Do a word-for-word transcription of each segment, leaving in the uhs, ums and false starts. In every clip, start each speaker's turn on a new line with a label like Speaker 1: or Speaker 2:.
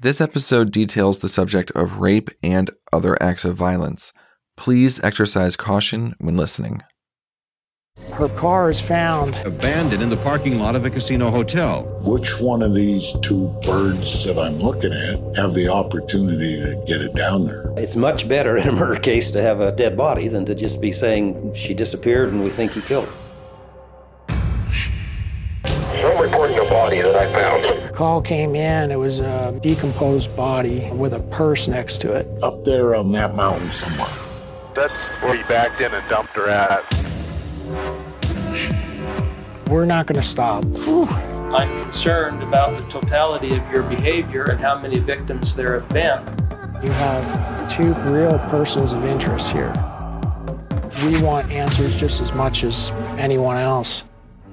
Speaker 1: This episode details the subject of rape and other acts of violence. Please exercise caution when listening.
Speaker 2: Her car is found
Speaker 3: abandoned in the parking lot of a casino hotel.
Speaker 4: Which one of these two birds that I'm looking at have the opportunity to get it down there?
Speaker 5: It's much better in a murder case to have a dead body than to just be saying she disappeared and we think he killed her.
Speaker 6: I'm reporting a body that I found.
Speaker 2: Call came in. It was a decomposed body with a purse next to it.
Speaker 4: Up there on that mountain somewhere.
Speaker 7: That's where he backed in and dumped her at.
Speaker 2: We're not going to stop. Whew.
Speaker 8: I'm concerned about the totality of your behavior and how many victims there have been.
Speaker 2: You have two real persons of interest here. We want answers just as much as anyone else.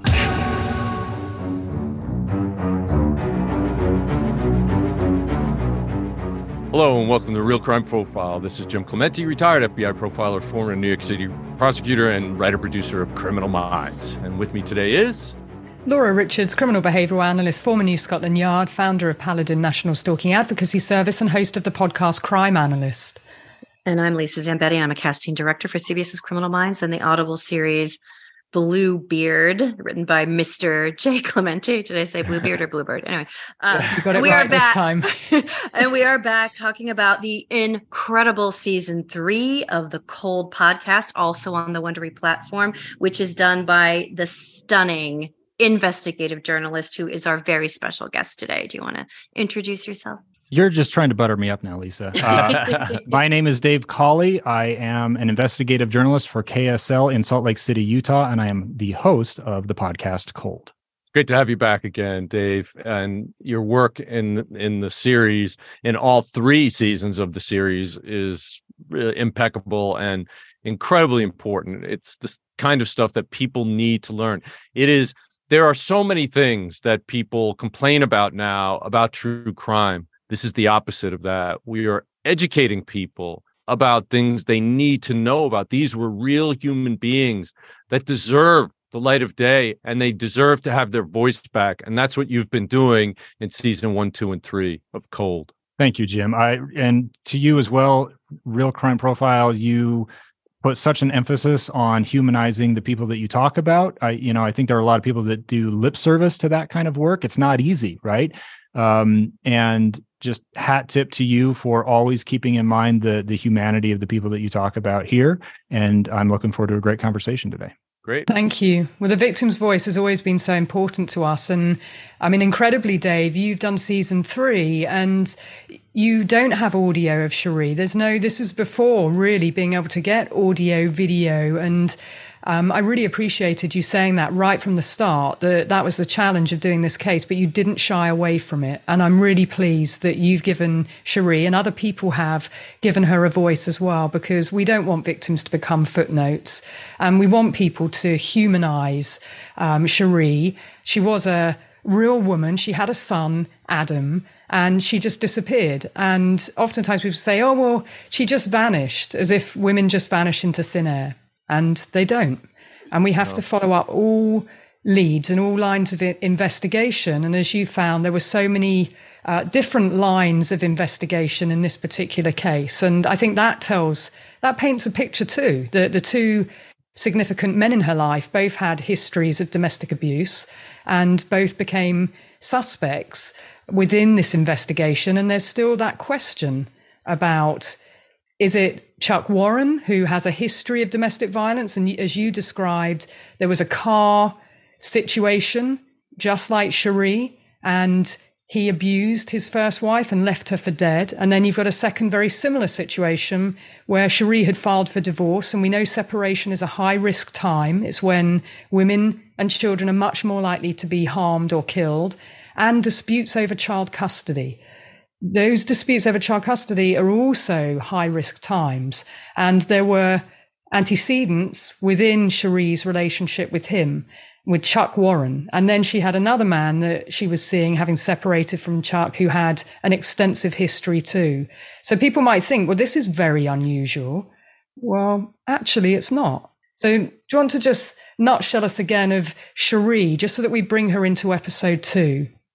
Speaker 9: Hello and welcome to Real Crime Profile. This is Jim Clemente, retired F B I profiler, former New York City prosecutor, and writer-producer of Criminal Minds. And with me today is...
Speaker 10: Laura Richards, criminal behavioural analyst, former New Scotland Yard, founder of Paladin National Stalking Advocacy Service, and host of the podcast Crime Analyst.
Speaker 11: And I'm Lisa Zambetti. I'm a casting director for CBS's Criminal Minds and the Audible series Bluebeard, written by Mister J. Clemente. Did I say Bluebeard or Bluebird? Anyway, uh,
Speaker 10: you got it
Speaker 11: we
Speaker 10: right
Speaker 11: are
Speaker 10: this
Speaker 11: back,
Speaker 10: time.
Speaker 11: And we are back talking about the incredible season three of the Cold podcast, also on the Wondery platform, which is done by the stunning investigative journalist who is our very special guest today. Do you want to introduce yourself?
Speaker 12: You're just trying to butter me up now, Lisa. Uh, my name is Dave Cawley. I am an investigative journalist for K S L in Salt Lake City, Utah, and I am the host of the podcast Cold.
Speaker 9: Great to have you back again, Dave. And your work in in the series, in all three seasons of the series, is really impeccable and incredibly important. It's the kind of stuff that people need to learn. It is. There are so many things that people complain about now about true crime. This is the opposite of that. We are educating people about things they need to know about. These were real human beings that deserve the light of day, and they deserve to have their voice back. And that's what you've been doing in season one, two, and three of Cold.
Speaker 12: Thank you, Jim. I and to you as well, Real Crime Profile, you put such an emphasis on humanizing the people that you talk about. I, you know, I think there are a lot of people that do lip service to that kind of work. It's not easy, right? Um, and just hat tip to you for always keeping in mind the the humanity of the people that you talk about here. And I'm looking forward to a great conversation today.
Speaker 9: Great.
Speaker 10: Thank you. Well, the victim's voice has always been so important to us. And I mean, incredibly, Dave, you've done season three and you don't have audio of Cherie. There's no, this was before really being able to get audio, video. And um, I really appreciated you saying that right from the start, that that was the challenge of doing this case, but you didn't shy away from it. And I'm really pleased that you've given Cherie, and other people have given her a voice as well, because we don't want victims to become footnotes. And we want people to humanize um, Cherie. She was a real woman. She had a son, Adam, and she just disappeared. And oftentimes people say, oh, well, she just vanished, as if women just vanish into thin air. And they don't. And we have no. to follow up all leads and all lines of investigation. And as you found, there were so many uh, different lines of investigation in this particular case. And I think that tells, that paints a picture too. The, the two significant men in her life both had histories of domestic abuse and both became suspects within this investigation. And there's still that question about, is it Chuck Warren, who has a history of domestic violence? And as you described, there was a car situation, just like Cherie, and he abused his first wife and left her for dead. And then you've got a second very similar situation where Cherie had filed for divorce. And we know separation is a high-risk time. It's when women and children are much more likely to be harmed or killed, and disputes over child custody. Those disputes over child custody are also high-risk times. And there were antecedents within Cherie's relationship with him, with Chuck Warren. And then she had another man that she was seeing, having separated from Chuck, who had an extensive history too. So people might think, well, this is very unusual. Well, actually, it's not. So do you want to just nutshell us again of Cherie, just so that we bring her into episode two?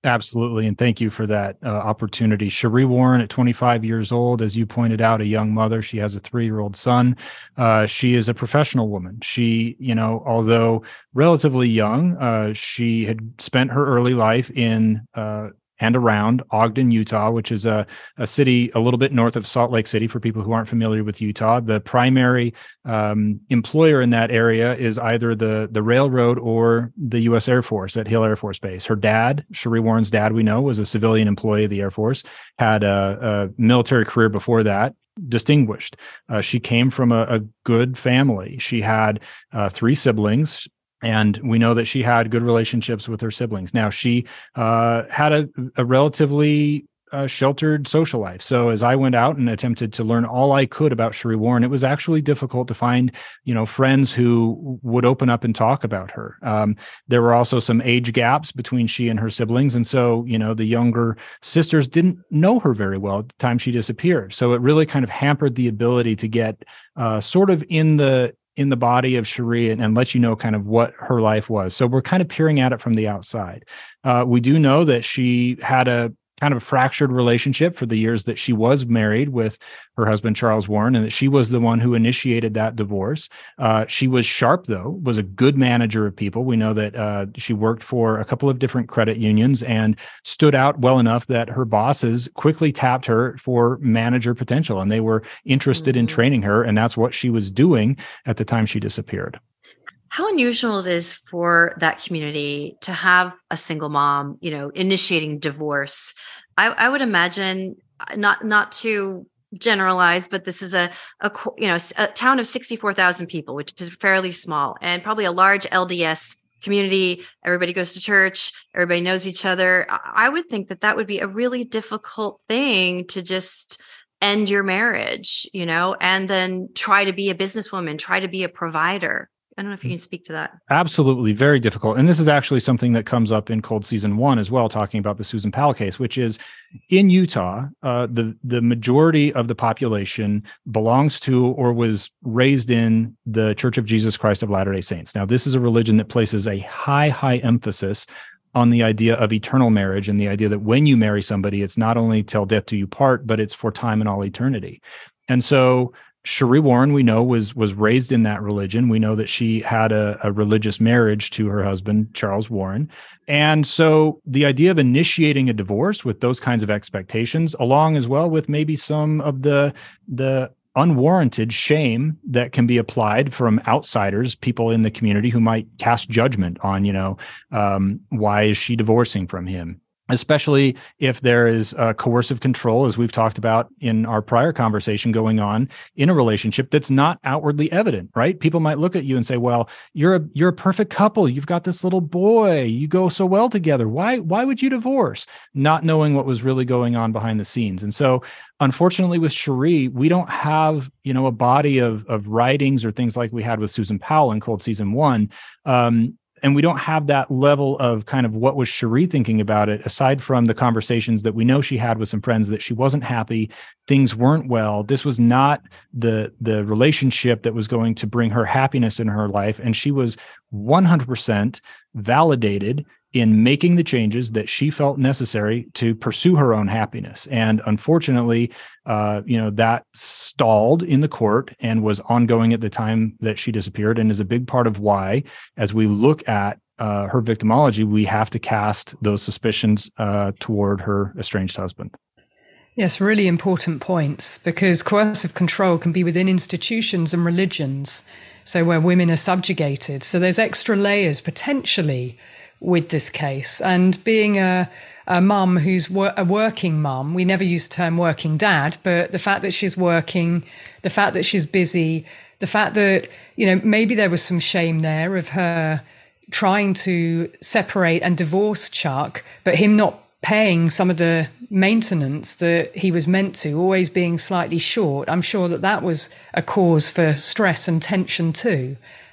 Speaker 12: Absolutely. And thank you for that uh, opportunity. Sheree Warren, at twenty-five years old, as you pointed out, a young mother. She has a three-year-old son. Uh, she is a professional woman. She, you know, although relatively young, uh, she had spent her early life in uh, and around Ogden, Utah, which is a, a city a little bit north of Salt Lake City for people who aren't familiar with Utah. The primary um, employer in that area is either the, the railroad or the U S Air Force at Hill Air Force Base. Her dad, Sheree Warren's dad, we know, was a civilian employee of the Air Force, had a, a military career before that, distinguished. Uh, she came from a, a good family. She had uh, three siblings. And we know that she had good relationships with her siblings. Now, she uh, had a, a relatively uh, sheltered social life. So as I went out and attempted to learn all I could about Sheree Warren, it was actually difficult to find, you know, friends who would open up and talk about her. Um, there were also some age gaps between she and her siblings. And so, you know, the younger sisters didn't know her very well at the time she disappeared. So it really kind of hampered the ability to get uh, sort of in the in the body of Sheree and, and let you know kind of what her life was. So we're kind of peering at it from the outside. Uh, we do know that she had a kind of fractured relationship for the years that she was married with her husband, Charles Warren, and that she was the one who initiated that divorce. Uh, she was sharp, though, was a good manager of people. We know that uh, she worked for a couple of different credit unions and stood out well enough that her bosses quickly tapped her for manager potential, and they were interested mm-hmm. in training her, and that's what she was doing at the time she disappeared.
Speaker 11: How unusual it is for that community to have a single mom, you know, initiating divorce. I, I would imagine, not not to generalize, but this is a, a you know a town of sixty-four thousand people, which is fairly small, and probably a large L D S community. Everybody goes to church. Everybody knows each other. I would think that that would be a really difficult thing to just end your marriage, you know, and then try to be a businesswoman, try to be a provider. I don't know if you can speak to that. Absolutely.
Speaker 12: Very difficult. And this is actually something that comes up in Cold Season one as well, talking about the Susan Powell case, which is in Utah, uh, the, the majority of the population belongs to or was raised in the Church of Jesus Christ of Latter-day Saints. Now, this is a religion that places a high, high emphasis on the idea of eternal marriage and the idea that when you marry somebody, it's not only till death do you part, but it's for time and all eternity. And so Sheree Warren, we know, was was raised in that religion. We know that she had a, a religious marriage to her husband, Charles Warren. And so the idea of initiating a divorce with those kinds of expectations, along as well with maybe some of the the unwarranted shame that can be applied from outsiders, people in the community who might cast judgment on, you know, um, why is she divorcing from him? Especially if there is uh, coercive control, as we've talked about in our prior conversation, going on in a relationship that's not outwardly evident, right? People might look at you and say, well, you're a you're a perfect couple. You've got this little boy. You go so well together. Why, why would you divorce? Not knowing what was really going on behind the scenes. And so, unfortunately, with Sheree, we don't have, you know, a body of, of writings or things like we had with Susan Powell in Cold Season one. Um, And we don't have that level of kind of what was Sheree thinking about it, aside from the conversations that we know she had with some friends that she wasn't happy, things weren't well. This was not the the relationship that was going to bring her happiness in her life. And she was one hundred percent validated in making the changes that she felt necessary to pursue her own happiness. And unfortunately, uh, you know, that stalled in the court and was ongoing at the time that she disappeared, and is a big part of why, as we look at uh, her victimology, we have to cast those suspicions uh, toward her estranged husband.
Speaker 10: Yes, really important points, because coercive control can be within institutions and religions, so where women are subjugated. So there's extra layers potentially with this case. And being a, a mum who's wor- a working mum, we never use the term working dad, but the fact that she's working, the fact that she's busy, the fact that, you know, maybe there was some shame there of her trying to separate and divorce Chuck, but him not paying some of the maintenance that he was meant to, always being slightly short. I'm sure that that was a cause for stress and tension too.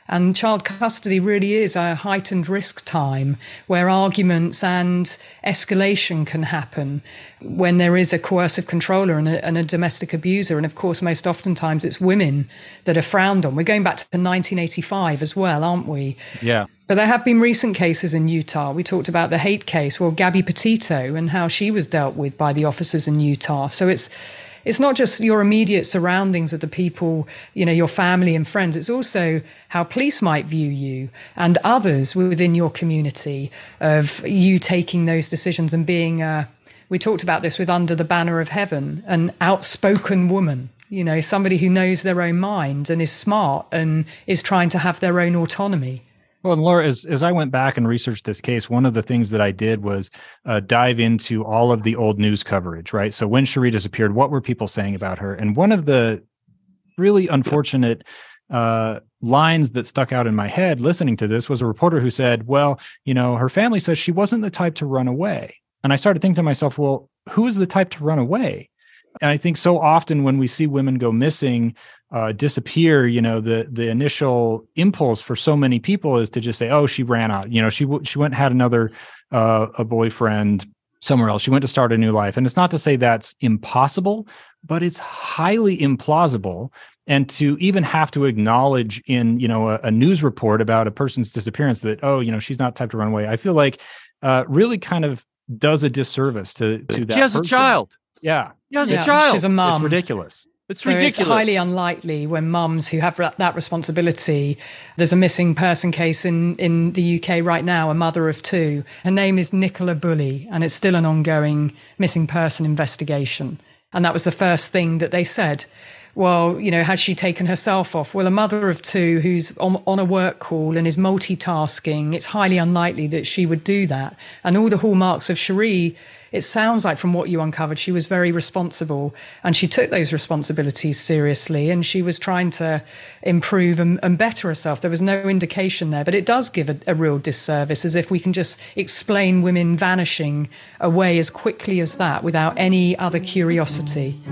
Speaker 10: And child custody really is a heightened risk time where arguments and escalation can happen when there is a coercive controller and a, and a domestic abuser. And of course, most oftentimes it's women that are frowned on. We're going back to nineteen eighty-five as well, aren't we?
Speaker 12: Yeah.
Speaker 10: But there have been recent cases in Utah. We talked about the hate case, well, Gabby Petito, and how she was dealt with by the officers in Utah. So it's it's not just your immediate surroundings of the people, you know, your family and friends. It's also how police might view you and others within your community, of you taking those decisions and being, uh, we talked about this with Under the Banner of Heaven, an outspoken woman, you know, somebody who knows their own mind and is smart and is trying to have their own autonomy.
Speaker 12: Well, and Laura, as, as I went back and researched this case, one of the things that I did was uh, dive into all of the old news coverage, right? So when Sheree disappeared, what were people saying about her? And one of the really unfortunate uh, lines that stuck out in my head listening to this was a reporter who said, well, you know, her family says she wasn't the type to run away. And I started thinking to myself, well, who is the type to run away? And I think so often when we see women go missing, uh, disappear, you know, the the initial impulse for so many people is to just say, oh, she ran out. You know, she she went and had another uh, a boyfriend somewhere else. She went to start a new life. And it's not to say that's impossible, but it's highly implausible. And to even have to acknowledge in, you know, a, a news report about a person's disappearance that, oh, you know, she's not the type to run away, I feel like uh, really kind of does a disservice to, to that
Speaker 9: She has
Speaker 12: person.
Speaker 9: a child.
Speaker 12: Yeah.
Speaker 9: She has
Speaker 10: Yeah,
Speaker 9: a child.
Speaker 10: she's a mum.
Speaker 12: It's ridiculous.
Speaker 9: It's
Speaker 10: So
Speaker 9: ridiculous.
Speaker 10: it's highly unlikely when mums who have that responsibility. There's a missing person case in, in the U K right now, a mother of two. Her name is Nicola Bulley, and it's still an ongoing missing person investigation. And that was the first thing that they said. Well, you know, has she taken herself off? Well, a mother of two who's on, on a work call and is multitasking, it's highly unlikely that she would do that. And all the hallmarks of Sheree, it sounds like from what you uncovered, she was very responsible and she took those responsibilities seriously and she was trying to improve and, and better herself. There was no indication there, but it does give a, a real disservice, as if we can just explain women vanishing away as quickly as that without any other curiosity.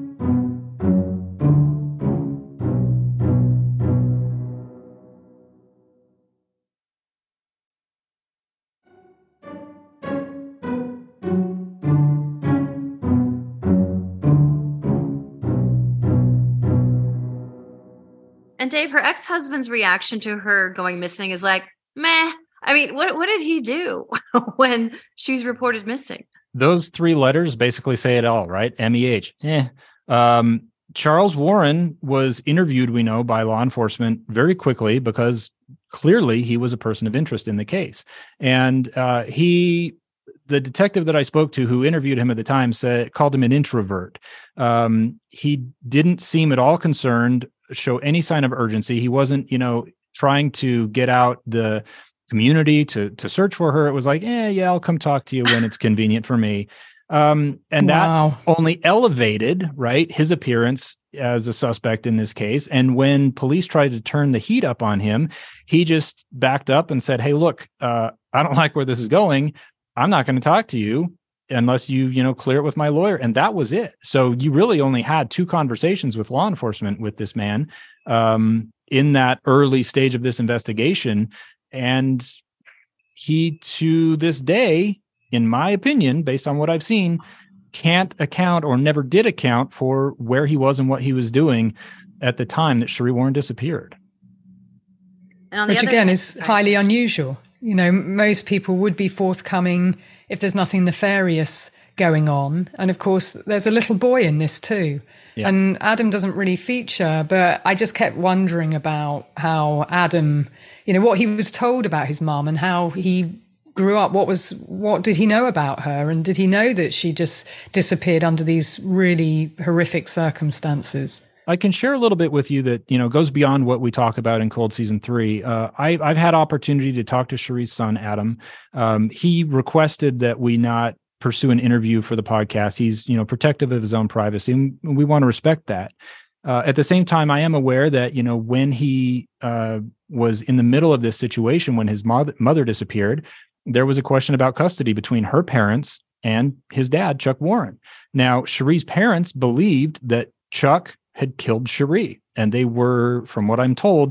Speaker 11: And Dave, her ex-husband's reaction to her going missing is like, meh. I mean, what what did he do when she's reported missing?
Speaker 12: Those three letters basically say it all, right? M E H. Eh. Um, Charles Warren was interviewed, we know, by law enforcement very quickly because clearly he was a person of interest in the case. And uh, he, the detective that I spoke to who interviewed him at the time said, called him an introvert. Um, he didn't seem at all concerned, show any sign of urgency. He wasn't, you know, trying to get out the community to to search for her. It was like, yeah, yeah, I'll come talk to you when it's convenient for me. Um, and
Speaker 10: Wow.
Speaker 12: that only elevated, right, his appearance as a suspect in this case. And when police tried to turn the heat up on him, he just backed up and said, hey, look, uh, I don't like where this is going. I'm not going to talk to you unless you, you know, clear it with my lawyer. And that was it. So you really only had two conversations with law enforcement with this man um, in that early stage of this investigation. And he, to this day, in my opinion, based on what I've seen, can't account or never did account for where he was and what he was doing at the time that Sheree Warren disappeared.
Speaker 11: And on the
Speaker 10: Which
Speaker 11: other
Speaker 10: again
Speaker 11: hand-
Speaker 10: is
Speaker 11: sorry.
Speaker 10: highly unusual. You know, most people would be forthcoming if there's nothing nefarious going on. And of course, there's a little boy in this too.
Speaker 12: Yeah.
Speaker 10: And Adam doesn't really feature, but I just kept wondering about how Adam, you know, what he was told about his mum and how he grew up. What was, what did he know about her? And did he know that she just disappeared under these really horrific circumstances?
Speaker 12: I can share a little bit with you that, you know, goes beyond what we talk about in Cold Season three. Uh, I, I've had opportunity to talk to Sheree's son, Adam. Um, he requested that we not pursue an interview for the podcast. He's, you know, protective of his own privacy, and we want to respect that. Uh, at the same time, I am aware that, you know, when he uh, was in the middle of this situation, when his mother, mother disappeared, there was a question about custody between her parents and his dad, Chuck Warren. Now, Sheree's parents believed that Chuck had killed Sheree, and they were, from what I'm told,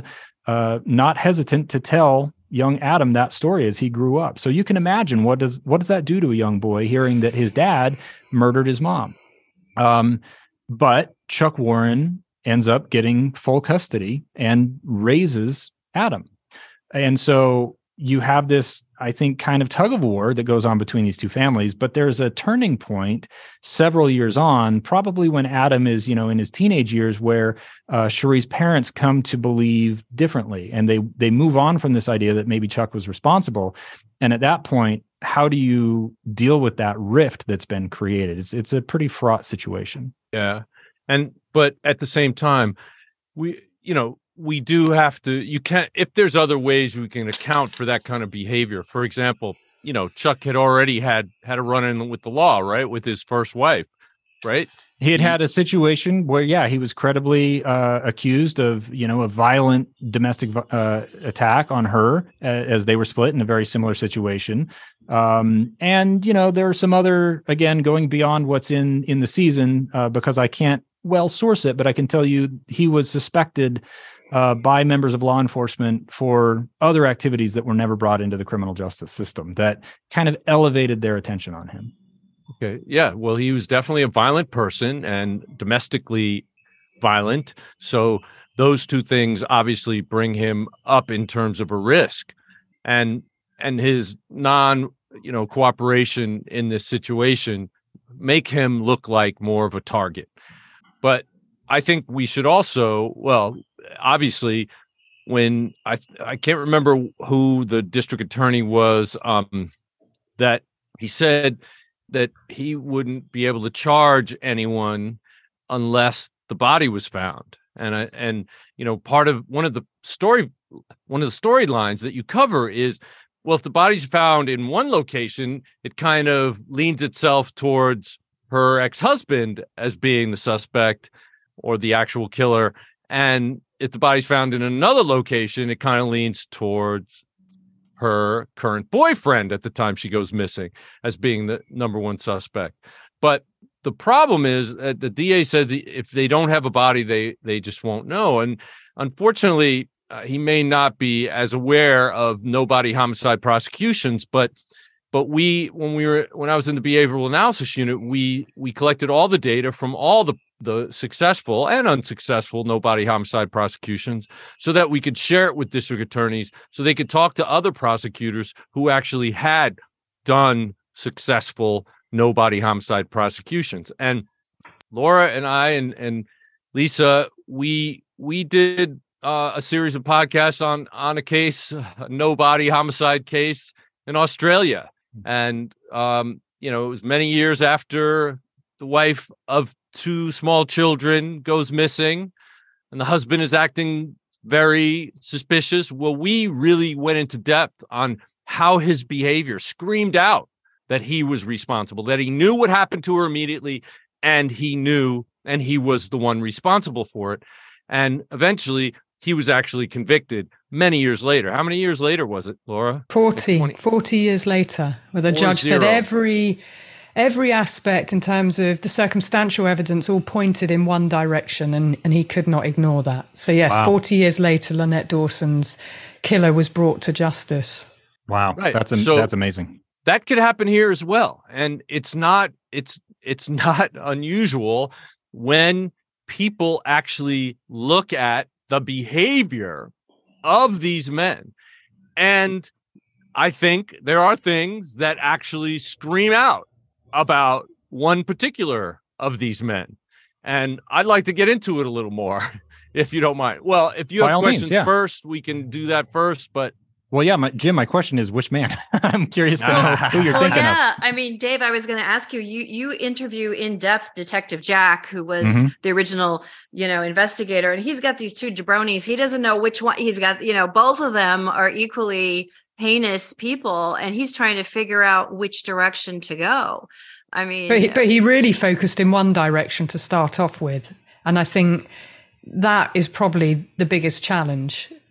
Speaker 12: uh, not hesitant to tell young Adam that story as he grew up. So you can imagine what does what does that do to a young boy hearing that his dad murdered his mom. Um, but Chuck Warren ends up getting full custody and raises Adam. And so you have this, I think, kind of tug of war that goes on between these two families, but there's a turning point several years on, probably when Adam is, you know, in his teenage years, where uh, Cherie's parents come to believe differently, and they they move on from this idea that maybe Chuck was responsible. And at that point, how do you deal with that rift that's been created? It's it's a pretty fraught situation.
Speaker 9: Yeah, and but at the same time, we you know. we do have to, you can't, if there's other ways we can account for that kind of behavior. For example, you know, Chuck had already had, had a run in with the law, right? With his first wife, right?
Speaker 12: He had had a situation where, yeah, he was credibly uh, accused of, you know, a violent domestic uh, attack on her uh, as they were split in a very similar situation. Um, and, you know, there are some other, again, going beyond what's in, in the season uh, because I can't well source it, but I can tell you he was suspected Uh, by members of law enforcement for other activities that were never brought into the criminal justice system that kind of elevated their attention on him.
Speaker 9: Okay. Yeah. Well, he was definitely a violent person and domestically violent. So those two things obviously bring him up in terms of a risk, and and his non, you know, cooperation in this situation make him look like more of a target. But I think we should also, well, obviously, when I I can't remember who the district attorney was, um, that he said that he wouldn't be able to charge anyone unless the body was found. And I, and you know, part of one of the story, one of the storylines that you cover is, well, if the body's found in one location, it kind of leans itself towards her ex-husband as being the suspect or the actual killer. And if the body's found in another location, it kind of leans towards her current boyfriend at the time she goes missing as being the number one suspect. But the problem is that the D A said if they don't have a body, they they just won't know. And unfortunately, uh, he may not be as aware of no-body homicide prosecutions, but But we, when we were, when I was in the behavioral analysis unit, we we collected all the data from all the the successful and unsuccessful no-body homicide prosecutions, so that we could share it with district attorneys, so they could talk to other prosecutors who actually had done successful no-body homicide prosecutions. And Laura and I and and Lisa, we we did uh, a series of podcasts on on a case, a no-body homicide case in Australia. And, um, you know, it was many years after the wife of two small children goes missing and the husband is acting very suspicious. Well, we really went into depth on how his behavior screamed out that he was responsible, that he knew what happened to her immediately, and he knew, and he was the one responsible for it. And eventually he was actually convicted many years later. How many years later was it, Laura?
Speaker 10: forty, forty years later, where the judge said every every aspect in terms of the circumstantial evidence all pointed in one direction, and, and he could not ignore that. So yes, wow. forty years later, Lynette Dawson's killer was brought to justice.
Speaker 12: Wow,
Speaker 9: right.
Speaker 12: that's
Speaker 9: so
Speaker 12: that's amazing.
Speaker 9: That could happen here as well. And it's not it's it's not unusual when people actually look at the behavior of these men. And I think there are things that actually scream out about one particular of these men. And I'd like to get into it a little more, if you don't mind. Well, if you
Speaker 12: By
Speaker 9: have
Speaker 12: all
Speaker 9: questions
Speaker 12: means, yeah.
Speaker 9: first, we can do that first. But
Speaker 12: Well, yeah, my, Jim, my question is, which man? I'm curious to know who you're
Speaker 11: well,
Speaker 12: thinking
Speaker 11: yeah.
Speaker 12: of.
Speaker 11: I mean, Dave, I was going to ask you, you, you interview in depth Detective Jack, who was
Speaker 12: Mhm.
Speaker 11: the original, you know, investigator, and he's got these two jabronis. He doesn't know which one he's got, you know, both of them are equally heinous people, and he's trying to figure out which direction to go. I mean,
Speaker 10: but he, but he really focused in one direction to start off with. And I think that is probably the biggest challenge.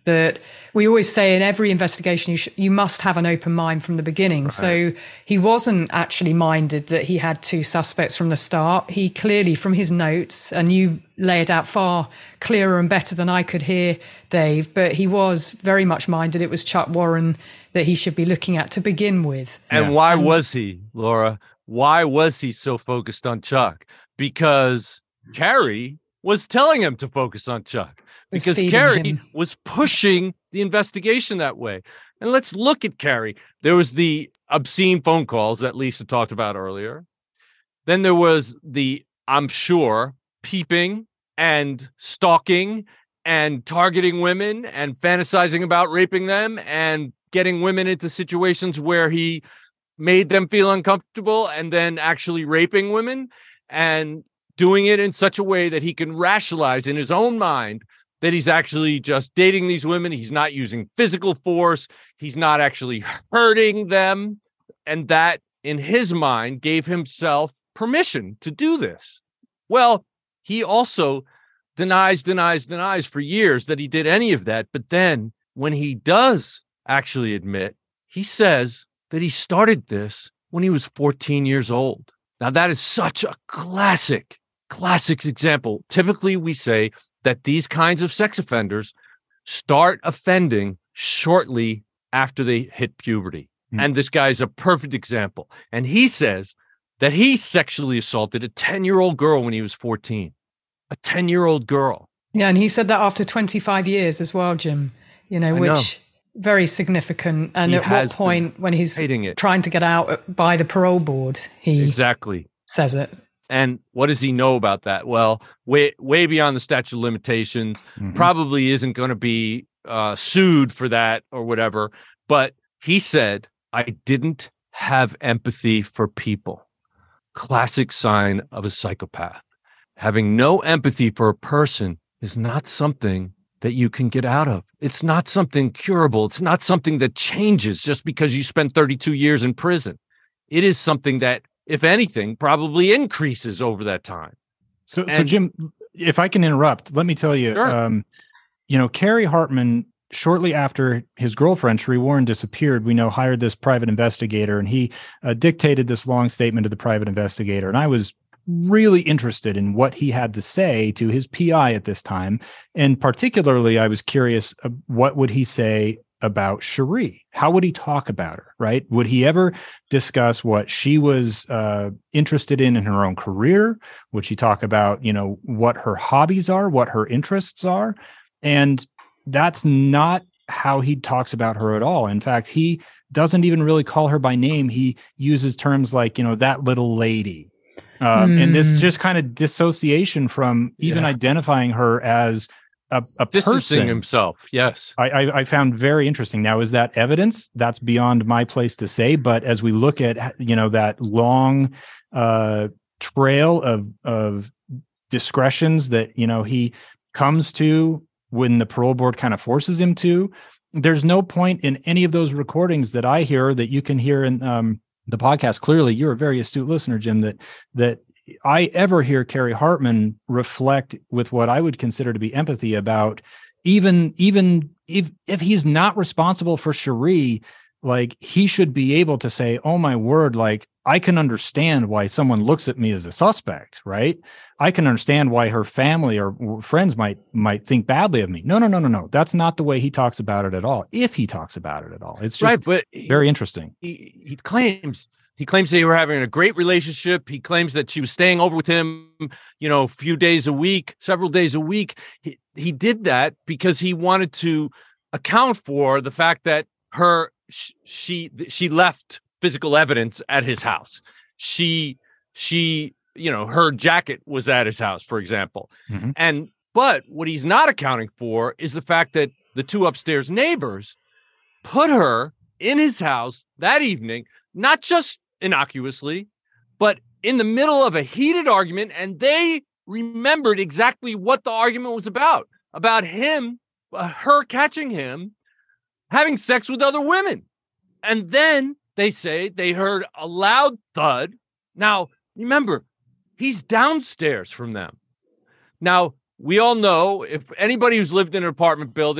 Speaker 10: that we always say in every investigation, you, sh- you must have an open mind from the beginning. Right. So he wasn't actually minded that he had two suspects from the start. He clearly, from his notes, and you lay it out far clearer and better than I could hear, Dave, but he was very much minded it was Chuck Warren that he should be looking at to begin with.
Speaker 9: And yeah. why and, was he, Laura? Why was he so focused on Chuck? Because Carrie was telling him to focus on Chuck. Because Carrie him. was pushing the investigation that way. And let's look at Carrie. There was the obscene phone calls that Lisa talked about earlier. Then there was the, I'm sure, peeping and stalking and targeting women and fantasizing about raping them and getting women into situations where he made them feel uncomfortable and then actually raping women and doing it in such a way that he can rationalize in his own mind that he's actually just dating these women. He's not using physical force. He's not actually hurting them. And that, in his mind, gave himself permission to do this. Well, he also denies, denies, denies for years that he did any of that. But then when he does actually admit, he says that he started this when he was fourteen years old. Now, that is such a classic, classic example. Typically, we say that these kinds of sex offenders start offending shortly after they hit puberty. Mm. And this guy is a perfect example. And he says that he sexually assaulted a ten-year-old girl when he was fourteen. A ten-year-old girl.
Speaker 10: Yeah, and he said that after twenty-five years as well, Jim. You know,
Speaker 9: I
Speaker 10: which
Speaker 9: know.
Speaker 10: Very significant. And
Speaker 9: He
Speaker 10: at
Speaker 9: has
Speaker 10: what point, when he's
Speaker 9: hating it.
Speaker 10: trying to get out by the parole board, he
Speaker 9: Exactly.
Speaker 10: says it.
Speaker 9: And what does he know about that? Well, way way beyond the statute of limitations, mm-hmm. probably isn't going to be uh, sued for that or whatever. But he said, I didn't have empathy for people. Classic sign of a psychopath. Having no empathy for a person is not something that you can get out of. It's not something curable. It's not something that changes just because you spend thirty-two years in prison. It is something that, if anything, probably increases over that time.
Speaker 12: So,
Speaker 9: And-
Speaker 12: so Jim, if I can interrupt, let me tell you,
Speaker 9: Sure.
Speaker 12: um, you know, Carrie Hartman, shortly after his girlfriend, Sheree Warren, disappeared, we know hired this private investigator, and he uh, dictated this long statement to the private investigator. And I was really interested in what he had to say to his P I at this time. And particularly, I was curious, uh, what would he say about Sheree? How would he talk about her, right? Would he ever discuss what she was uh, interested in in her own career? Would she talk about, you know, what her hobbies are, what her interests are? And that's not how he talks about her at all. In fact, he doesn't even really call her by name. He uses terms like, you know, that little lady. Uh, mm. And this just kind of dissociation from even
Speaker 9: Yeah.
Speaker 12: identifying her as a, a
Speaker 9: Distancing
Speaker 12: person.
Speaker 9: himself. Yes.
Speaker 12: I, I, I found very interesting. Now, is that evidence? That's beyond my place to say. But as we look at, you know, that long uh, trail of of discretions that, you know, he comes to when the parole board kind of forces him to, there's no point in any of those recordings that I hear that you can hear in um, the podcast. Clearly, you're a very astute listener, Jim, that that I ever hear Carrie Hartman reflect with what I would consider to be empathy about even, even if, if he's not responsible for Sheree, like he should be able to say, oh my word, like I can understand why someone looks at me as a suspect, right? I can understand why her family or friends might might think badly of me. No, no, no, no, no. That's not the way he talks about it at all. If he talks about it at all, it's just
Speaker 9: Right, but he-
Speaker 12: very interesting.
Speaker 9: He, he claims he claims they were having a great relationship. He claims that she was staying over with him, you know, a few days a week, several days a week. He, he did that because he wanted to account for the fact that her sh- she she left physical evidence at his house. She she you know, her jacket was at his house, for example.
Speaker 12: Mm-hmm.
Speaker 9: And but what he's not accounting for is the fact that the two upstairs neighbors put her in his house that evening, not just innocuously, but in the middle of a heated argument. And they remembered exactly what the argument was about, about him, uh, her catching him having sex with other women. And then they say they heard a loud thud. Now, remember, he's downstairs from them. Now, we all know, if anybody who's lived in an apartment building,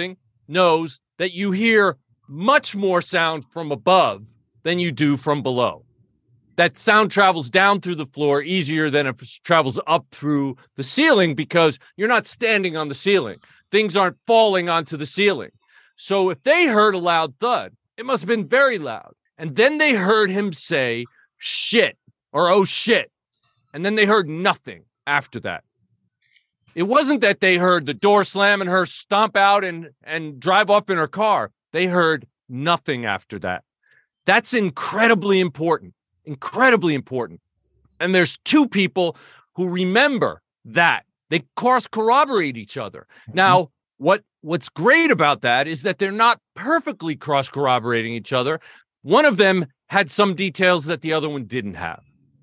Speaker 9: knows that you hear much more sound from above than you do from below. That sound travels down through the floor easier than it travels up through the ceiling because you're not standing on the ceiling. Things aren't falling onto the ceiling. So if they heard a loud thud, it must have been very loud. And then they heard him say, shit, or oh shit. And then they heard nothing after that. It wasn't that they heard the door slam and her stomp out and, and drive off in her car. They heard nothing after that. That's incredibly important, incredibly important. And there's two people who remember that. They cross-corroborate each other. Mm-hmm. Now, what what's great about that is that they're not perfectly cross-corroborating each other. One of them had some details that the other one didn't have.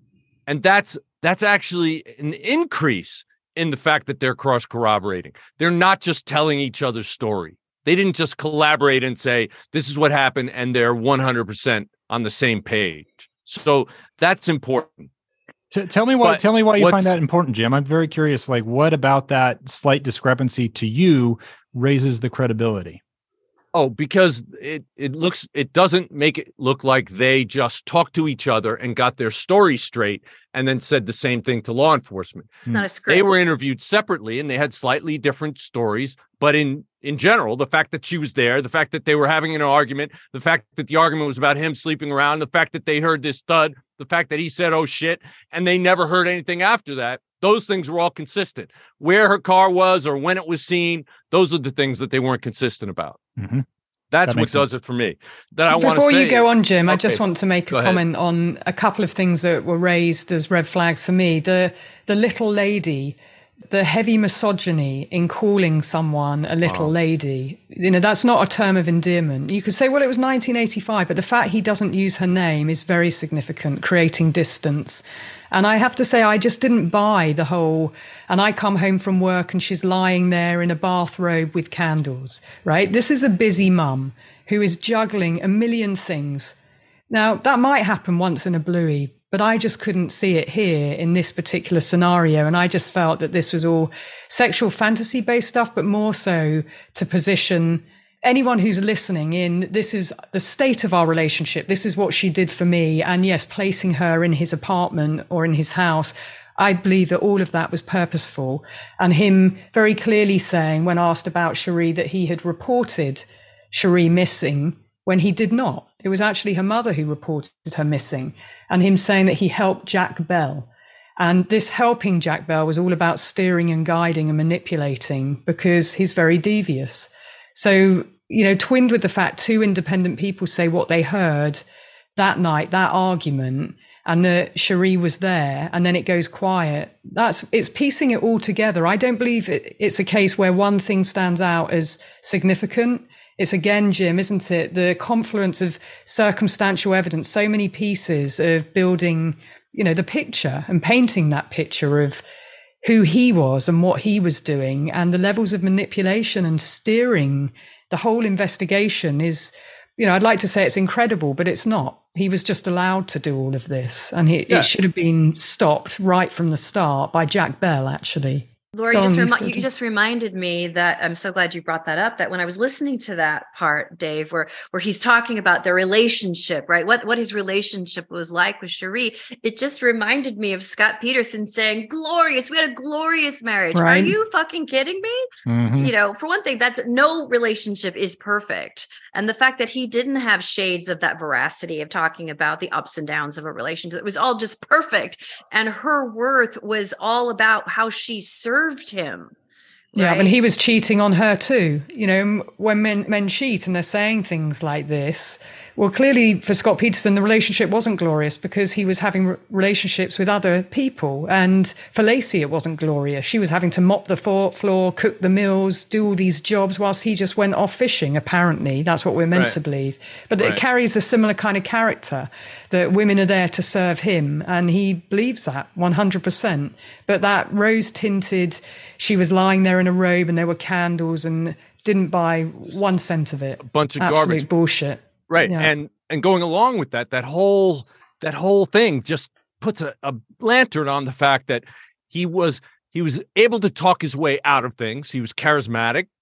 Speaker 9: And that's that's actually an increase in the fact that they're cross-corroborating. They're not just telling each other's story. They didn't just collaborate and say, this is what happened, and they're one hundred percent on the same page. So that's important.
Speaker 12: T- tell me why.
Speaker 9: But
Speaker 12: tell me why you find that important, Jim. I'm very curious. Like, what about that slight discrepancy to you raises the credibility?
Speaker 9: Oh, because it it looks it doesn't make it look like they just talked to each other and got their story straight and then said the same thing to law enforcement.
Speaker 11: It's not a script.
Speaker 9: They were interviewed separately and they had slightly different stories. But in in general, the fact that she was there, the fact that they were having an argument, the fact that the argument was about him sleeping around, the fact that they heard this thud, the fact that he said, oh, shit, and they never heard anything after that. Those things were all consistent. Where her car was or when it was seen, those are the things that they weren't consistent about.
Speaker 12: Mm-hmm.
Speaker 9: That's
Speaker 12: that
Speaker 9: what does
Speaker 12: sense.
Speaker 9: it for me. That I
Speaker 10: Before
Speaker 9: want to say,
Speaker 10: you go on, Jim,
Speaker 9: okay.
Speaker 10: I just want to make a
Speaker 9: Go
Speaker 10: comment
Speaker 9: ahead.
Speaker 10: on a couple of things that were raised as red flags for me. The the little lady, the heavy misogyny in calling someone a little
Speaker 9: Wow.
Speaker 10: lady. You know, that's not a term of endearment. You could say, well, it was nineteen eighty-five, but the fact he doesn't use her name is very significant, creating distance. And I have to say, I just didn't buy the whole, and I come home from work and she's lying there in a bathrobe with candles, right? This is a busy mum who is juggling a million things. Now, that might happen once in a bluey, but I just couldn't see it here in this particular scenario. And I just felt that this was all sexual fantasy based stuff, but more so to position anyone who's listening in, this is the state of our relationship. This is what she did for me. And yes, placing her in his apartment or in his house, I believe that all of that was purposeful. And him very clearly saying, when asked about Cherie, that he had reported Cherie missing when he did not. It was actually her mother who reported her missing. And him saying that he helped Jack Bell. And this helping Jack Bell was all about steering and guiding and manipulating because he's very devious. So, you know, twinned with the fact two independent people say what they heard that night, that argument, and that Cherie was there, and then it goes quiet. That's it's piecing it all together. I don't believe it, it's a case where one thing stands out as significant. It's again, Jim, isn't it? The confluence of circumstantial evidence, so many pieces of building, you know, the picture and painting that picture of who he was and what he was doing, and the levels of manipulation and steering the whole investigation is, you know, I'd like to say it's incredible, but it's not. He was just allowed to do all of this, and he,
Speaker 9: Yeah.
Speaker 10: it should have been stopped right from the start by Jack Bell, actually.
Speaker 11: Laura,
Speaker 10: Go
Speaker 11: you just,
Speaker 10: on,
Speaker 11: remi-
Speaker 10: Lisa.
Speaker 11: you just reminded me that I'm so glad you brought that up, that when I was listening to that part, Dave, where, where he's talking about their relationship, right? What, what his relationship was like with Cherie, it just reminded me of Scott Peterson saying, glorious, we had a glorious marriage.
Speaker 10: Right.
Speaker 11: Are you fucking kidding me?
Speaker 12: Mhm.
Speaker 11: You know, for one thing, that's no relationship is perfect. And the fact that he didn't have shades of that veracity of talking about the ups and downs of a relationship, it was all just perfect. And her worth was all about how she served him.
Speaker 10: Yeah,
Speaker 11: right?
Speaker 10: and he was cheating on her too. You know, when men, men cheat and they're saying things like this, well, clearly for Scott Peterson, the relationship wasn't glorious because he was having re- relationships with other people. And for Lacey, it wasn't glorious. She was having to mop the floor, floor, cook the meals, do all these jobs whilst he just went off fishing, apparently. That's what we're meant
Speaker 9: Right.
Speaker 10: to believe. But
Speaker 9: Right.
Speaker 10: it carries a similar kind of character, that women are there to serve him. And he believes that one hundred percent. But that rose-tinted, she was lying there in a robe and there were candles, and didn't buy one cent of it. A
Speaker 9: bunch of
Speaker 10: Absolute
Speaker 9: garbage.
Speaker 10: bullshit.
Speaker 9: Right.
Speaker 10: Yeah.
Speaker 9: And and going along with that, that whole that whole thing just puts a, a lantern on the fact that he was he was able to talk his way out of things. He was charismatic.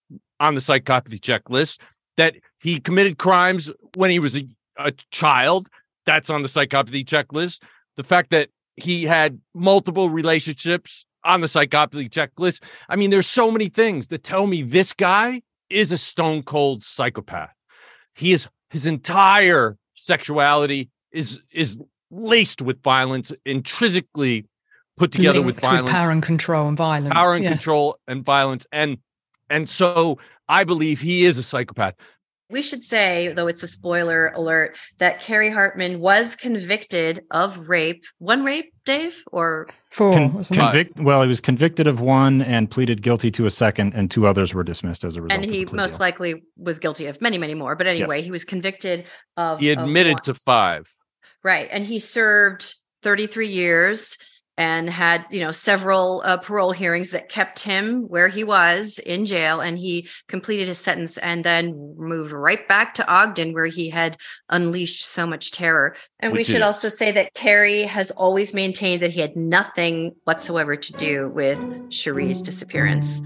Speaker 9: on the psychopathy checklist. That he committed crimes when he was a, a child, that's on the psychopathy checklist. The fact that he had multiple relationships on the psychopathy checklist. I mean, there's so many things that tell me this guy is a stone cold psychopath. He is, his entire sexuality is is laced with violence, intrinsically put together
Speaker 10: Linked
Speaker 9: with violence,
Speaker 10: with power and control and violence,
Speaker 9: power and
Speaker 10: yeah.
Speaker 9: control and violence, and and so I believe he is a psychopath.
Speaker 11: We should say, though it's a spoiler alert, that Carrie Hartman was convicted of rape. One rape, Dave, or
Speaker 10: four?
Speaker 12: Con-
Speaker 10: wasn't it?
Speaker 12: convict. Well, he was convicted of one and pleaded guilty to a second, and two others were dismissed as a result.
Speaker 11: And
Speaker 12: of
Speaker 11: he
Speaker 12: the plea
Speaker 11: most
Speaker 12: deal.
Speaker 11: likely was guilty of many, many more. But anyway,
Speaker 12: Yes.
Speaker 11: he was convicted of.
Speaker 9: He
Speaker 11: of
Speaker 9: admitted
Speaker 11: one.
Speaker 9: to five.
Speaker 11: Right. And he served thirty-three years and had, you know, several uh, parole hearings that kept him where he was in jail. And he completed his sentence and then moved right back to Ogden, where he had unleashed so much terror. And we
Speaker 9: Which
Speaker 11: should
Speaker 9: is-
Speaker 11: also say that Carrie has always maintained that he had nothing whatsoever to do with Cherie's disappearance.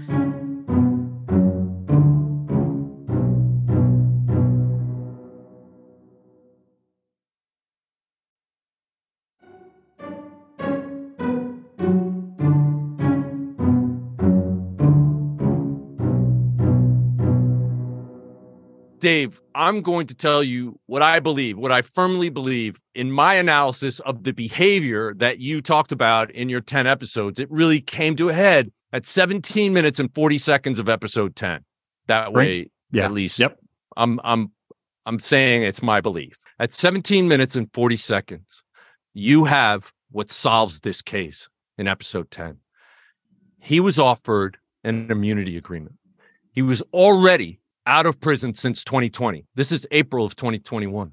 Speaker 9: Dave, I'm going to tell you what I believe, what I firmly believe in my analysis of the behavior that you talked about in your ten episodes. It really came to a head at seventeen minutes and forty seconds of episode ten. That way,
Speaker 12: Right. Yeah.
Speaker 9: at least
Speaker 12: Yep.
Speaker 9: I'm I'm I'm saying it's my belief. At seventeen minutes and forty seconds, you have what solves this case in episode ten. He was offered an immunity agreement. He was already out of prison since twenty twenty. This is April of twenty twenty-one.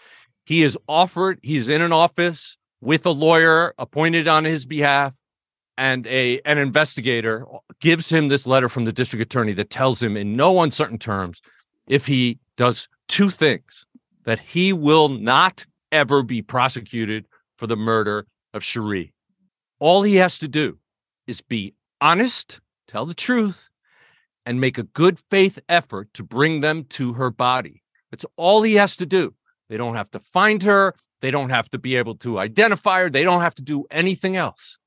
Speaker 9: He is offered, he's in an office with a lawyer appointed on his behalf, and a an investigator gives him this letter from the district attorney that tells him in no uncertain terms, if he does two things, that he will not ever be prosecuted for the murder of Cherie. All he has to do is be honest, tell the truth, and make a good faith effort to bring them to her body. That's all he has to do. They don't have to find her. They don't have to be able to identify her. They don't have to do anything else.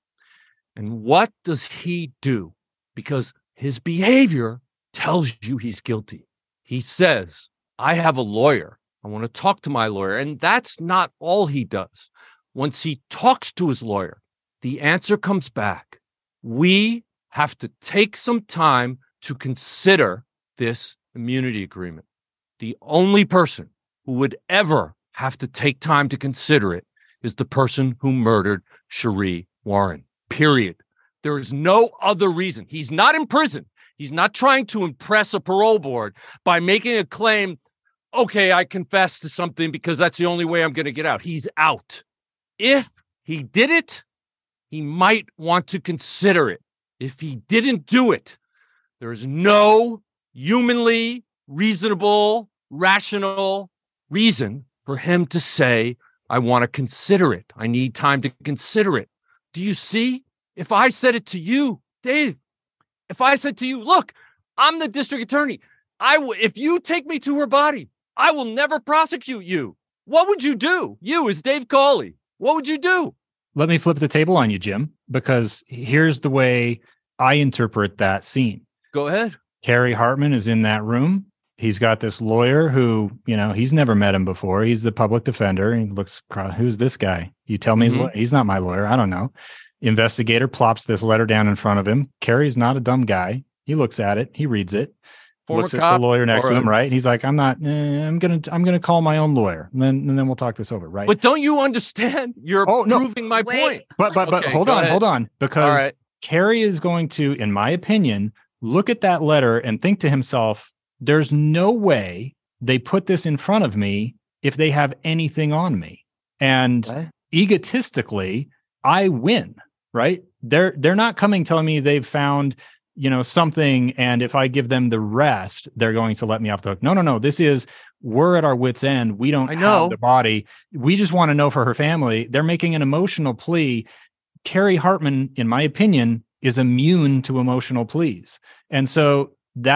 Speaker 9: And what does he do? Because his behavior tells you he's guilty. He says, I have a lawyer. I want to talk to my lawyer. And that's not all he does. Once he talks to his lawyer, the answer comes back. We have to take some time to consider this immunity agreement. The only person who would ever have to take time to consider it is the person who murdered Cherie Warren, period. There is no other reason. He's not in prison. He's not trying to impress a parole board by making a claim, okay, I confess to something because that's the only way I'm going to get out. He's out. If he did it, he might want to consider it. If he didn't do it, there is no humanly reasonable, rational reason for him to say, I want to consider it. I need time to consider it. Do you see? If I said it to you, Dave, if I said to you, look, I'm the district attorney. I w- if you take me to her body, I will never prosecute you. What would you do? You as Dave Cawley, what would you do?
Speaker 12: Let me flip the table on you, Jim, because here's the way I interpret that scene.
Speaker 9: Go ahead.
Speaker 12: Carrie Hartman is in that room. He's got this lawyer who, you know, he's never met him before. He's the public defender. He looks, who's this guy? You tell me
Speaker 9: Mm-hmm.
Speaker 12: he's, he's not my lawyer. I don't know. Investigator plops this letter down in front of him. Carrie's not a dumb guy. He looks at it. He reads it.
Speaker 9: Former
Speaker 12: looks at
Speaker 9: cop
Speaker 12: the lawyer next
Speaker 9: or
Speaker 12: to him,
Speaker 9: a-
Speaker 12: right? And he's like, I'm not, eh, I'm going to, I'm going to call my own lawyer. And then, and then we'll talk this over, right?
Speaker 9: But don't you understand? You're
Speaker 12: Oh, no.
Speaker 9: proving my
Speaker 11: Wait.
Speaker 9: point.
Speaker 12: But but but
Speaker 9: Okay,
Speaker 12: hold
Speaker 9: go
Speaker 12: on,
Speaker 9: ahead.
Speaker 12: hold on, because
Speaker 9: All right.
Speaker 12: Carrie is going to, in my opinion, look at that letter and think to himself, there's no way they put this in front of me if they have anything on me. And
Speaker 9: What?
Speaker 12: egotistically, I win, right? They're they're not coming telling me they've found, you know, something, and if I give them the rest, they're going to let me off the hook. No, no, no. This is, we're at our wits' end. We don't
Speaker 9: I know.
Speaker 12: have the body. We just want to know for her family. They're making an emotional plea. Carrie Hartman, in my opinion, is immune to emotional pleas. And so that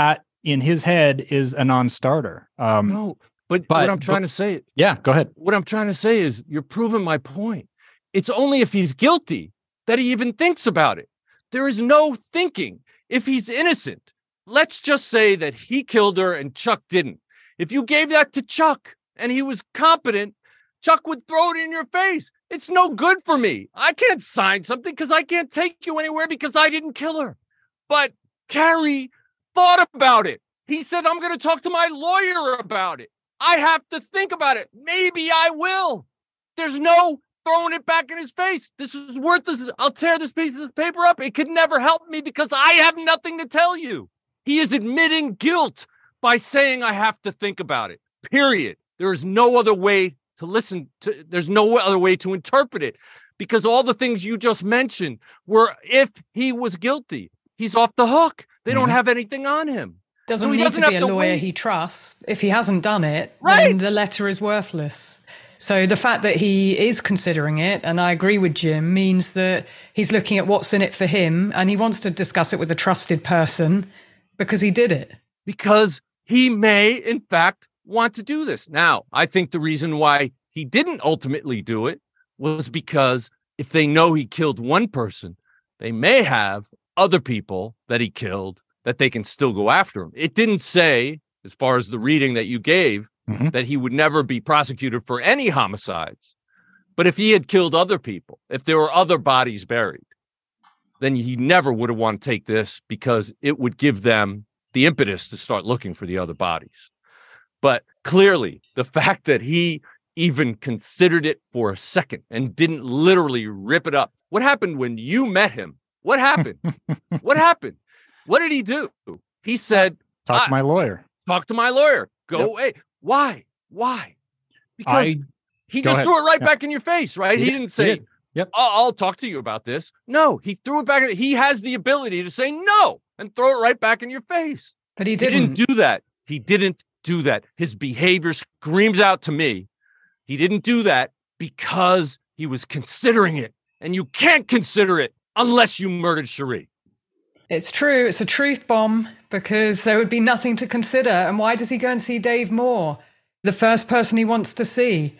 Speaker 12: in his head is a non-starter. Um,
Speaker 9: no, but,
Speaker 12: but
Speaker 9: what I'm trying
Speaker 12: but,
Speaker 9: to say,
Speaker 12: yeah, go ahead.
Speaker 9: What I'm trying to say is you're proving my point. It's only if he's guilty that he even thinks about it. There is no thinking. If he's innocent, let's just say that he killed her and Chuck didn't. If you gave that to Chuck and he was competent, Chuck would throw it in your face. It's no good for me. I can't sign something because I can't take you anywhere because I didn't kill her. But Cary thought about it. He said, I'm going to talk to my lawyer about it. I have to think about it. Maybe I will. There's no throwing it back in his face. This is worthless. I'll tear this piece of paper up. It could never help me because I have nothing to tell you. He is admitting guilt by saying I have to think about it. Period. There is no other way to listen to. There's no other way to interpret it because all the things you just mentioned were if he was guilty. He's off the hook. They mm-hmm. don't have anything on him.
Speaker 10: Doesn't
Speaker 9: so
Speaker 10: need
Speaker 9: doesn't
Speaker 10: to be a
Speaker 9: to
Speaker 10: lawyer
Speaker 9: wait.
Speaker 10: he trusts. If he hasn't done it,
Speaker 9: right.
Speaker 10: then the letter is worthless. So the fact that he is considering it, and I agree with Jim, means that he's looking at what's in it for him and he wants to discuss it with a trusted person because he did it.
Speaker 9: Because he may, in fact, want to do this. Now, I think the reason why he didn't ultimately do it was because if they know he killed one person, they may have other people that he killed that they can still go after him. It didn't say, as far as the reading that you gave, mm-hmm. that he would never be prosecuted for any homicides. But if he had killed other people, if there were other bodies buried, then he never would have wanted to take this because it would give them the impetus to start looking for the other bodies. But clearly, the fact that he even considered it for a second and didn't literally rip it up. What happened when you met him? What happened? What happened? What did he do? He said,
Speaker 12: talk to my lawyer.
Speaker 9: Talk to my lawyer. Go
Speaker 12: yep.
Speaker 9: away. Why? Why? Because
Speaker 12: I,
Speaker 9: he just
Speaker 12: ahead.
Speaker 9: threw it right
Speaker 12: yeah.
Speaker 9: back in your face, right? He,
Speaker 12: he
Speaker 9: didn't say,
Speaker 12: did. Yep.
Speaker 9: Oh, I'll talk to you about this. No, he threw it back. He has the ability to say no and throw it right back in your face.
Speaker 10: But he didn't.
Speaker 9: He didn't do that. He didn't do that. His behavior screams out to me. He didn't do that because he was considering it. And you can't consider it unless you murdered Sheree.
Speaker 10: It's true. It's a truth bomb because there would be nothing to consider. And why does he go and see Dave Moore, the first person he wants to see?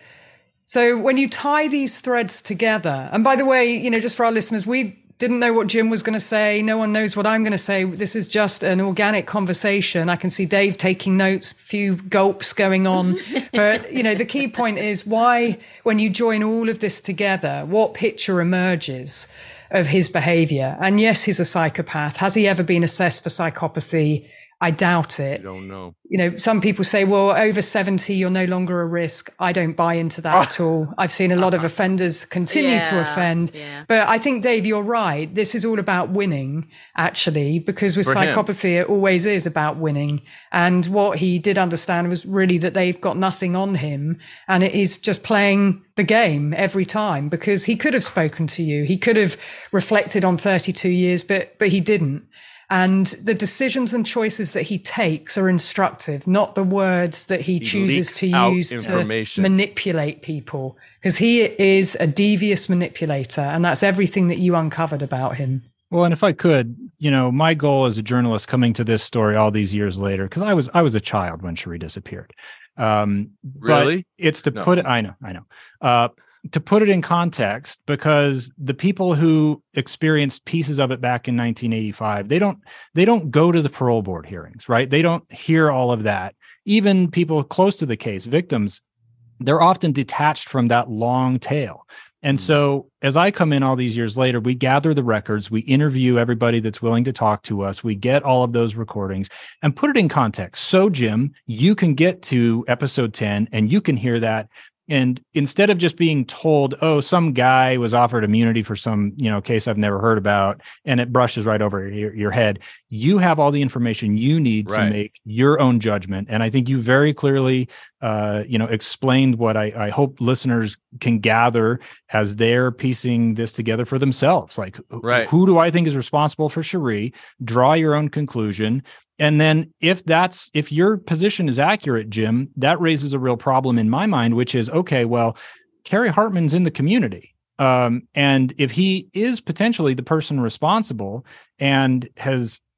Speaker 10: So when you tie these threads together, and by the way, you know, just for our listeners, we didn't know what Jim was going to say. No one knows what I'm going to say. This is just an organic conversation. I can see Dave taking notes, few gulps going on. But, you know, the key point is why, when you join all of this together, what picture emerges of his behavior? And yes, he's a psychopath. Has he ever been assessed for psychopathy? I doubt it.
Speaker 9: I don't know.
Speaker 10: You know, some people say, well, over seventy, you're no longer a risk. I don't buy into that at all. I've seen a lot of offenders continue
Speaker 11: yeah,
Speaker 10: to offend.
Speaker 11: Yeah.
Speaker 10: But I think, Dave, you're right. This is all about winning, actually, because with
Speaker 9: For
Speaker 10: psychopathy,
Speaker 9: him.
Speaker 10: it always is about winning. And what he did understand was really that they've got nothing on him. And it is just playing the game every time, because he could have spoken to you. He could have reflected on thirty-two years, but but he didn't. And the decisions and choices that he takes are instructive, not the words that he,
Speaker 9: he
Speaker 10: chooses to use to manipulate people, because he is a devious manipulator. And that's everything that you uncovered about him.
Speaker 12: Well, and if I could, you know, my goal as a journalist coming to this story all these years later, because I was I was a child when Sheree disappeared. Um,
Speaker 9: really?
Speaker 12: But it's to
Speaker 9: no.
Speaker 12: put it, I know, I know. Uh, to put it in context, because the people who experienced pieces of it back in nineteen eighty-five, they don't they don't go to the parole board hearings, right? They don't hear all of that. Even people close to the case, victims, they're often detached from that long tail. And so as I come in all these years later, we gather the records, we interview everybody that's willing to talk to us, we get all of those recordings and put it in context. So, Jim, you can get to episode ten and you can hear that. And instead of just being told, oh, some guy was offered immunity for some, you know, case I've never heard about, and it brushes right over your, your head, you have all the information you need
Speaker 9: right.
Speaker 12: to make your own judgment. And I think you very clearly, uh, you know, explained what I, I hope listeners can gather as they're piecing this together for themselves. Like,
Speaker 9: right.
Speaker 12: who do I think is responsible for Sheree? Draw your own conclusion. And then if that's, if your position is accurate, Jim, that raises a real problem in my mind, which is, okay, well, Cary Hartman's in the community. Um, and if he is potentially the person responsible and has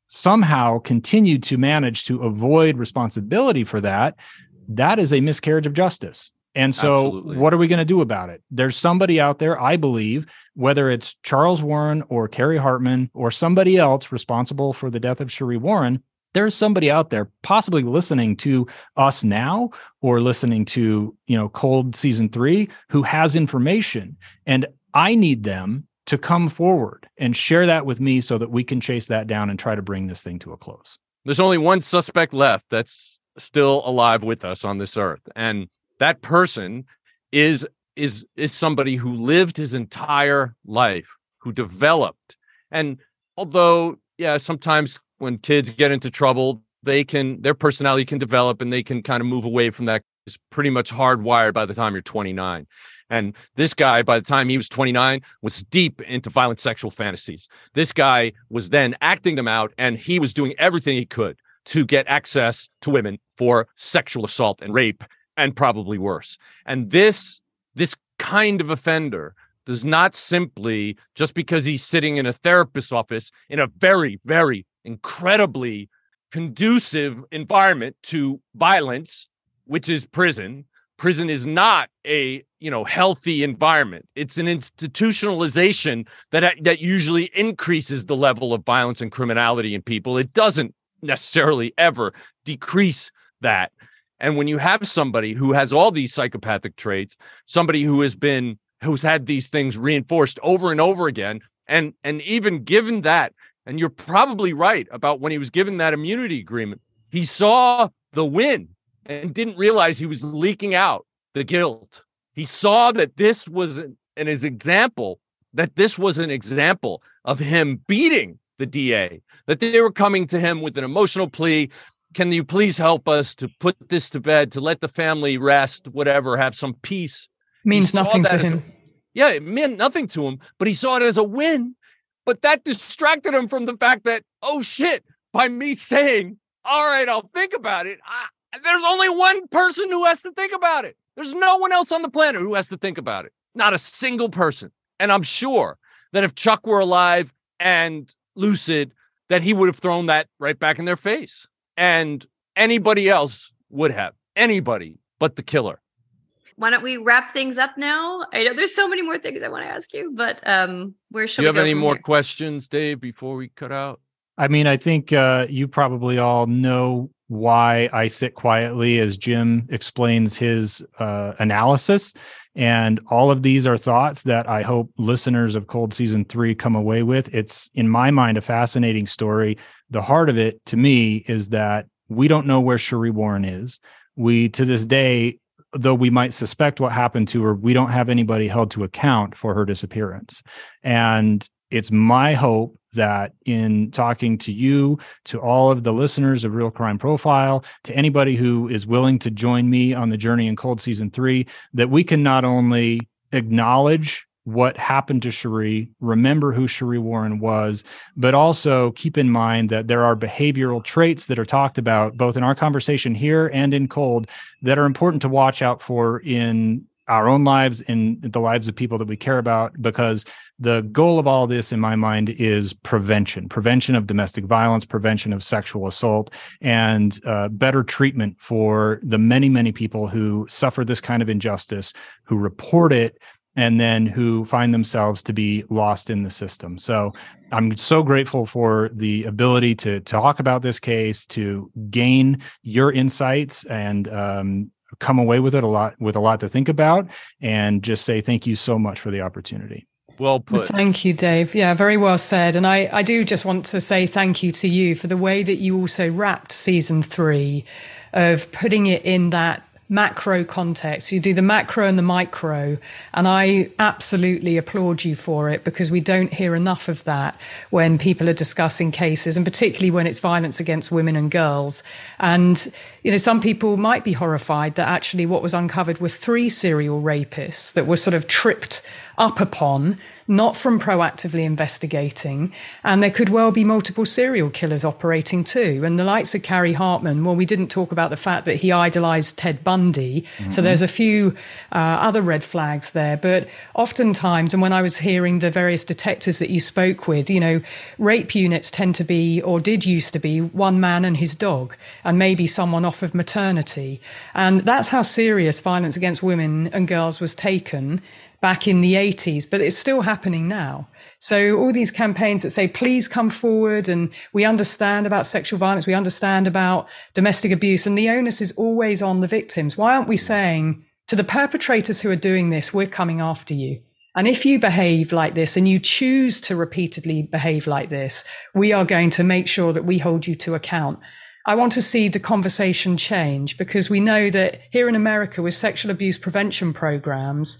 Speaker 12: somehow continued to manage to avoid responsibility for that, that is a miscarriage of justice. And so Absolutely. What are we going to do about it? There's somebody out there, I believe, whether it's Charles Warren or Carrie Hartman or somebody else responsible for the death of Sheree Warren, there's somebody out there possibly listening to us now or listening to, you know, Cold season three who has information. And I need them to come forward and share that with me so that we can chase that down and try to bring this thing to a close.
Speaker 9: There's only one suspect left that's still alive with us on this earth. And that person is is is somebody who lived his entire life, who developed. And although, yeah, sometimes when kids get into trouble, they can their personality can develop and they can kind of move away from that. It's pretty much hardwired by the time you're twenty-nine. And this guy, by the time he was twenty-nine, was deep into violent sexual fantasies. This guy was then acting them out, and he was doing everything he could to get access to women for sexual assault and rape, and probably worse. And this, this kind of offender does not simply, just because he's sitting in a therapist's office in a very, very incredibly conducive environment to violence, which is prison. Prison is not a, you know, healthy environment. It's an institutionalization that, that usually increases the level of violence and criminality in people. It doesn't necessarily ever decrease that. And when you have somebody who has all these psychopathic traits, somebody who has been, who's had these things reinforced over and over again, and, and even given that, and you're probably right about when he was given that immunity agreement, he saw the win and didn't realize he was leaking out the guilt. He saw that this was an, an example, that this was an example of him beating the D A, that they were coming to him with an emotional plea. Can you please help us to put this to bed, to let the family rest, whatever, have some peace?
Speaker 10: Means nothing to him.
Speaker 9: A, yeah, it meant nothing to him, but he saw it as a win. But that distracted him from the fact that, oh shit, by me saying, all right, I'll think about it, I, there's only one person who has to think about it. There's no one else on the planet who has to think about it. Not a single person. And I'm sure that if Chuck were alive and lucid, that he would have thrown that right back in their face. And anybody else would have. Anybody but the killer.
Speaker 11: Why don't we wrap things up now? I know there's so many more things I want to ask you, but um, where should we go?
Speaker 9: Do you have any more
Speaker 11: here?
Speaker 9: questions, Dave, before we cut out?
Speaker 12: I mean, I think uh, you probably all know why I sit quietly as Jim explains his uh, analysis. And all of these are thoughts that I hope listeners of Cold Season three come away with. It's, in my mind, a fascinating story. The heart of it, to me, is that we don't know where Sheree Warren is. We, to this day, though we might suspect what happened to her, we don't have anybody held to account for her disappearance. And it's my hope that in talking to you, to all of the listeners of Real Crime Profile, to anybody who is willing to join me on the journey in Cold Season three, that we can not only acknowledge what happened to Sheree, remember who Sheree Warren was, but also keep in mind that there are behavioral traits that are talked about both in our conversation here and in Cold that are important to watch out for in our own lives, in the lives of people that we care about, because the goal of all this, in my mind, is prevention, prevention of domestic violence, prevention of sexual assault, and uh, better treatment for the many, many people who suffer this kind of injustice, who report it, and then who find themselves to be lost in the system. So I'm so grateful for the ability to talk about this case, to gain your insights, and um, come away with it a lot, with a lot to think about, and just say thank you so much for the opportunity.
Speaker 9: Well put.
Speaker 10: Thank you, Dave. Yeah, very well said. And I, I do just want to say thank you to you for the way that you also wrapped season three, of putting it in that macro context. You do the macro and the micro, and I absolutely applaud you for it, because we don't hear enough of that when people are discussing cases, and particularly when it's violence against women and girls. And, you know, some people might be horrified that actually what was uncovered were three serial rapists that were sort of tripped up upon, not from proactively investigating. And there could well be multiple serial killers operating too. And the likes of Carrie Hartman, well, we didn't talk about the fact that he idolized Ted Bundy. Mm-hmm. So there's a few uh, other red flags there. But oftentimes, and when I was hearing the various detectives that you spoke with, you know, rape units tend to be, or did used to be, one man and his dog, and maybe someone off of maternity. And that's how serious violence against women and girls was taken back in the eighties, but it's still happening now. So all these campaigns that say, please come forward, and we understand about sexual violence, we understand about domestic abuse, and the onus is always on the victims. Why aren't we saying to the perpetrators who are doing this, we're coming after you? And if you behave like this and you choose to repeatedly behave like this, we are going to make sure that we hold you to account. I want to see the conversation change, because we know that here in America with sexual abuse prevention programs,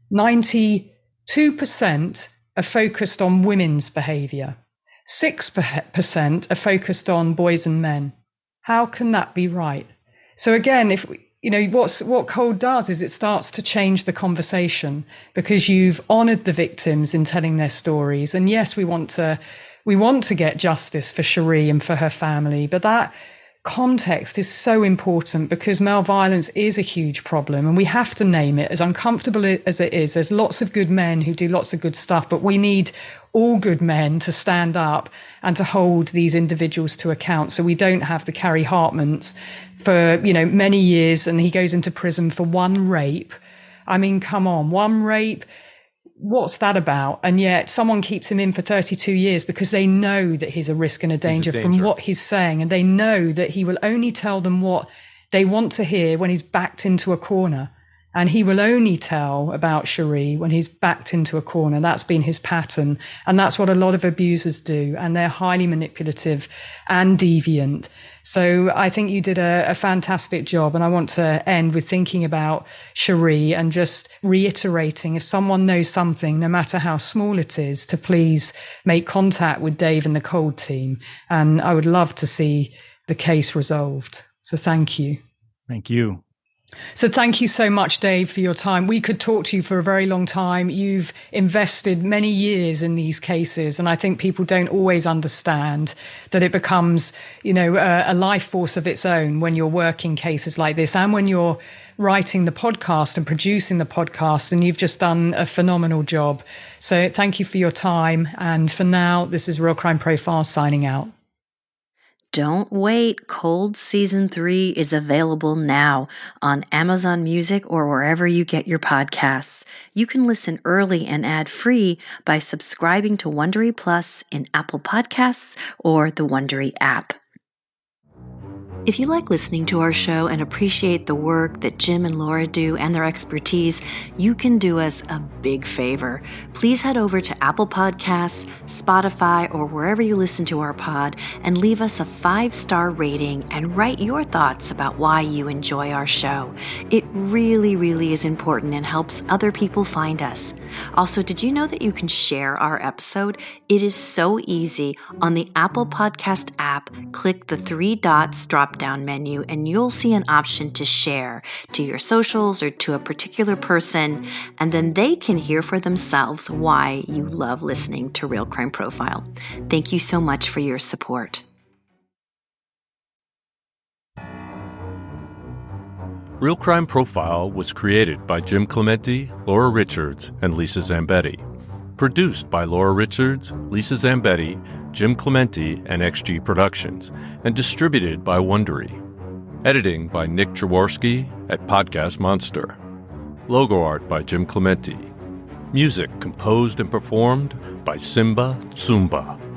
Speaker 10: ninety-two percent are focused on women's behavior. six percent are focused on boys and men. How can that be right? So again, if you know, what's, what COLD does is it starts to change the conversation, because you've honored the victims in telling their stories. And yes, we want to, we want to get justice for Sheree and for her family, but that context is so important, because male violence is a huge problem, and we have to name it. As uncomfortable as it is, there's lots of good men who do lots of good stuff, but we need all good men to stand up and to hold these individuals to account, so we don't have the Carrie Hartmans for, you know, many years, and he goes into prison for one rape. I mean, come on, one rape. What's that about? And yet someone keeps him in for thirty-two years because they know that he's a risk and a danger, a danger from what he's saying. And they know that he will only tell them what they want to hear when he's backed into a corner. And he will only tell about Sheree when he's backed into a corner. That's been his pattern. And that's what a lot of abusers do. And they're highly manipulative and deviant. So I think you did a, a fantastic job. And I want to end with thinking about Sheree and just reiterating, if someone knows something, no matter how small it is, to please make contact with Dave and the COLD team. And I would love to see the case resolved. So thank you.
Speaker 12: Thank you.
Speaker 10: So thank you so much, Dave, for your time. We could talk to you for a very long time. You've invested many years in these cases, and I think people don't always understand that it becomes, you know, a, a life force of its own when you're working cases like this, and when you're writing the podcast and producing the podcast, and you've just done a phenomenal job. So thank you for your time. And for now, this is Real Crime Profile signing out.
Speaker 11: Don't wait. COLD Season three is available now on Amazon Music or wherever you get your podcasts. You can listen early and ad-free by subscribing to Wondery Plus in Apple Podcasts or the Wondery app. If you like listening to our show and appreciate the work that Jim and Laura do and their expertise, you can do us a big favor. Please head over to Apple Podcasts, Spotify, or wherever you listen to our pod and leave us a five-star rating and write your thoughts about why you enjoy our show. It really, really is important and helps other people find us. Also, did you know that you can share our episode? It is so easy. On the Apple Podcast app, click the three dots drop-down menu and you'll see an option to share to your socials or to a particular person, and then they can hear for themselves why you love listening to Real Crime Profile. Thank you so much for your support.
Speaker 9: Real Crime Profile was created by Jim Clemente, Laura Richards, and Lisa Zambetti. Produced by Laura Richards, Lisa Zambetti, Jim Clemente, and X G Productions, and distributed by Wondery. Editing by Nick Jaworski at Podcast Monster. Logo art by Jim Clemente. Music composed and performed by Simba Tsumba.